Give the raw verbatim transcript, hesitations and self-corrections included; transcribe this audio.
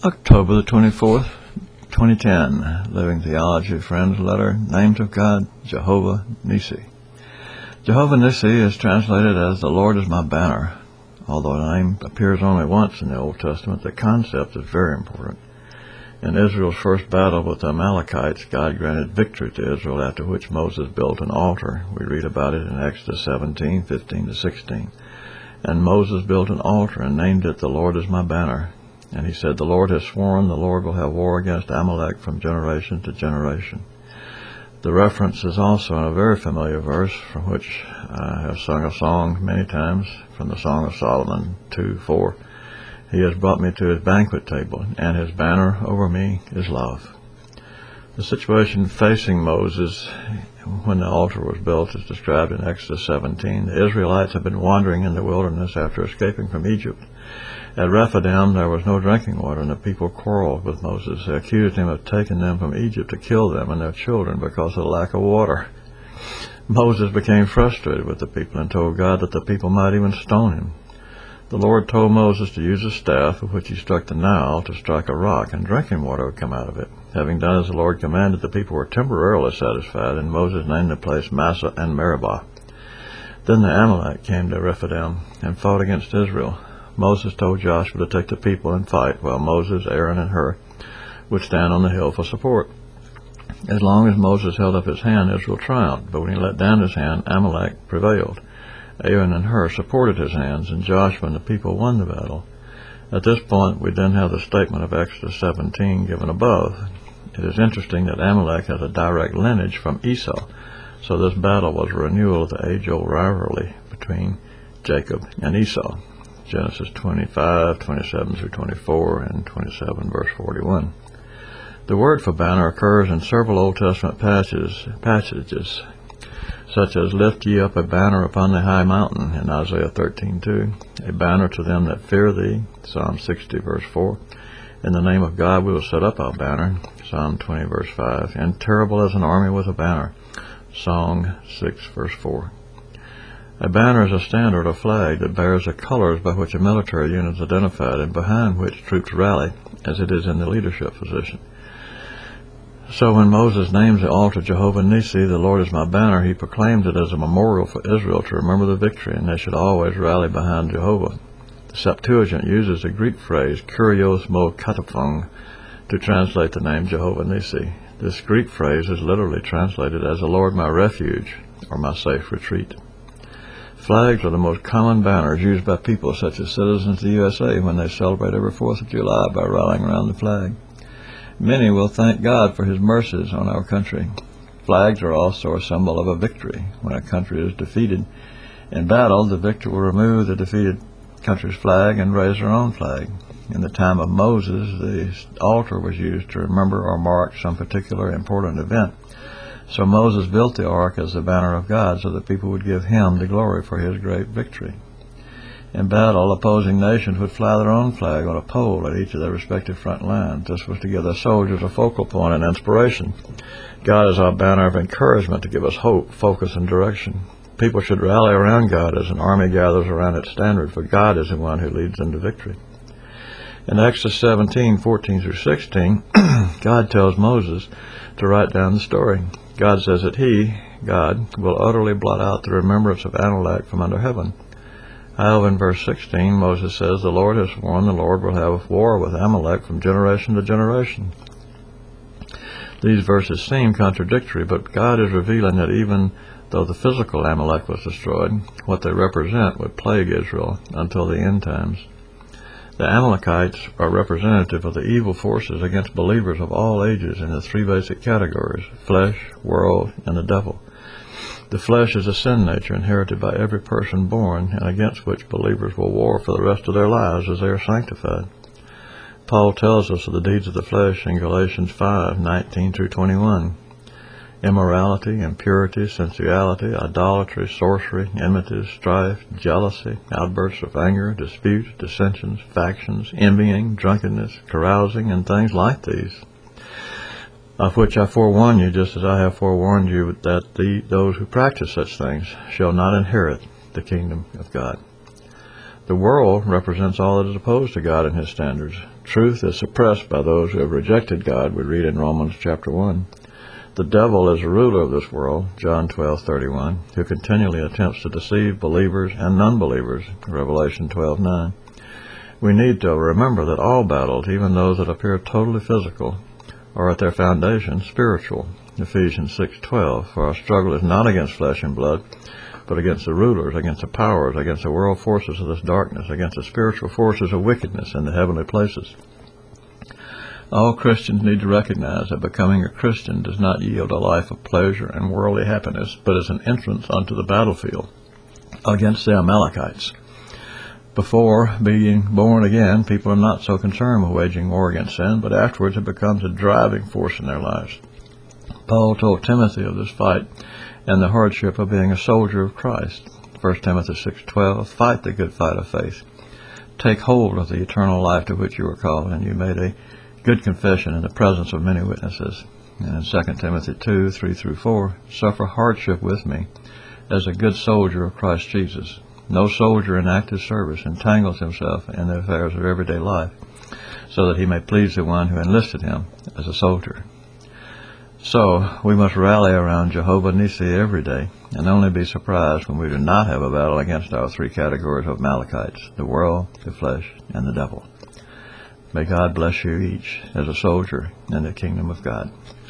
October the twenty-fourth, twenty ten, Living Theology Friends Letter, Names of God, Jehovah Nissi. Jehovah Nissi is translated as the Lord is my banner. Although the name appears only once in the Old Testament, the concept is very important. In Israel's first battle with the Amalekites, God granted victory to Israel, after which Moses built an altar. We read about it in Exodus seventeen, fifteen to sixteen. And Moses built an altar and named it, the Lord is my banner. And he said, the Lord has sworn the Lord will have war against Amalek from generation to generation. The reference is also in a very familiar verse from which I have sung a song many times, from the Song of Solomon two four. He has brought me to his banquet table, and his banner over me is love. The situation facing Moses when the altar was built is described in Exodus seventeen. The Israelites had been wandering in the wilderness after escaping from Egypt. At Rephidim there was no drinking water, and the people quarreled with Moses. They accused him of taking them from Egypt to kill them and their children because of the lack of water. Moses became frustrated with the people and told God that the people might even stone him. The Lord told Moses to use a staff with which he struck the Nile to strike a rock, and drinking water would come out of it. Having done as the Lord commanded, the people were temporarily satisfied, and Moses named the place Massah and Meribah. Then the Amalek came to Rephidim and fought against Israel. Moses told Joshua to take the people and fight, while Moses, Aaron, and Hur would stand on the hill for support. As long as Moses held up his hand, Israel triumphed, but when he let down his hand, Amalek prevailed. Aaron and Hur supported his hands, and Joshua and the people won the battle. At this point, we then have the statement of Exodus seventeen given above. It is interesting that Amalek has a direct lineage from Esau, so this battle was a renewal of the age-old rivalry between Jacob and Esau. Genesis twenty-five, twenty-seven through twenty-four, and twenty-seven, verse forty-one. The word for banner occurs in several Old Testament passages, passages such as, lift ye up a banner upon the high mountain, in Isaiah thirteen two, a banner to them that fear thee, Psalm sixty, verse four, in the name of God we will set up our banner, Psalm twenty, verse five, and terrible as an army with a banner, Song six, verse four. A banner is a standard or flag that bears the colors by which a military unit is identified and behind which troops rally, as it is in the leadership position. So when Moses names the altar Jehovah Nissi, the Lord is my banner, he proclaims it as a memorial for Israel to remember the victory, and they should always rally behind Jehovah. The Septuagint uses the Greek phrase kurios mo kataphon to translate the name Jehovah Nissi. This Greek phrase is literally translated as the Lord my refuge, or my safe retreat. Flags are the most common banners used by people such as citizens of the U S A when they celebrate every fourth of July by rallying around the flag. Many will thank God for his mercies on our country. Flags are also a symbol of a victory. When a country is defeated in battle, the victor will remove the defeated country's flag and raise their own flag. In the time of Moses, the altar was used to remember or mark some particular important event. So Moses built the ark as the banner of God so that people would give him the glory for his great victory. In battle, opposing nations would fly their own flag on a pole at each of their respective front lines. This was to give their soldiers a focal point and inspiration. God is our banner of encouragement to give us hope, focus, and direction. People should rally around God as an army gathers around its standard, for God is the one who leads them to victory. In Exodus seventeen, fourteen through sixteen, God tells Moses to write down the story. God says that he, God, will utterly blot out the remembrance of Amalek from under heaven. However, in verse sixteen, Moses says, the Lord has sworn the Lord will have war with Amalek from generation to generation. These verses seem contradictory, but God is revealing that even though the physical Amalek was destroyed, what they represent would plague Israel until the end times. The Amalekites are representative of the evil forces against believers of all ages in the three basic categories: flesh, world, and the devil. The flesh is a sin nature inherited by every person born, and against which believers will war for the rest of their lives as they are sanctified. Paul tells us of the deeds of the flesh in Galatians five, nineteen through twenty-one. Immorality, impurity, sensuality, idolatry, sorcery, enmity, strife, jealousy, outbursts of anger, disputes, dissensions, factions, envying, drunkenness, carousing, and things like these, of which I forewarn you, just as I have forewarned you, that the, those who practice such things shall not inherit the kingdom of God. The world represents all that is opposed to God and his standards. Truth is suppressed by those who have rejected God, we read in Romans chapter one. The devil is the ruler of this world, John twelve thirty-one, who continually attempts to deceive believers and non-believers, Revelation twelve nine. We need to remember that all battles, even those that appear totally physical, are at their foundation spiritual, Ephesians six twelve. For our struggle is not against flesh and blood, but against the rulers, against the powers, against the world forces of this darkness, against the spiritual forces of wickedness in the heavenly places. All Christians need to recognize that becoming a Christian does not yield a life of pleasure and worldly happiness, but is an entrance onto the battlefield against the Amalekites. Before being born again, people are not so concerned with waging war against sin, but afterwards it becomes a driving force in their lives. Paul told Timothy of this fight and the hardship of being a soldier of Christ. First Timothy six twelve, fight the good fight of faith. Take hold of the eternal life to which you were called, and you made a good confession in the presence of many witnesses. And in Second Timothy two three through four, suffer hardship with me as a good soldier of Christ Jesus. No soldier in active service entangles himself in the affairs of everyday life, so that he may please the one who enlisted him as a soldier. So, we must rally around Jehovah Nissi every day, and only be surprised when we do not have a battle against our three categories of Amalekites, the world, the flesh, and the devil. May God bless you each as a soldier in the kingdom of God.